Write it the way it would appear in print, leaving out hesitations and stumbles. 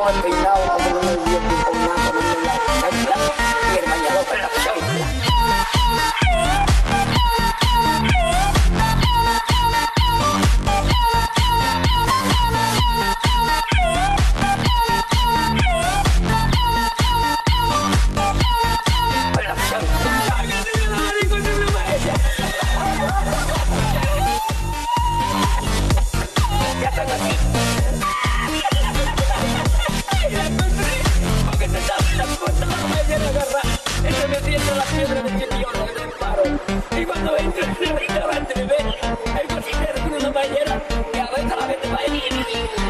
no he peinado, como no me dio tiempo nada, ponerme la chancla y el bañador con la chancla. Y cuando entra en la restaurante me ve el cocinero con una bañera que aguanta la vete para allí.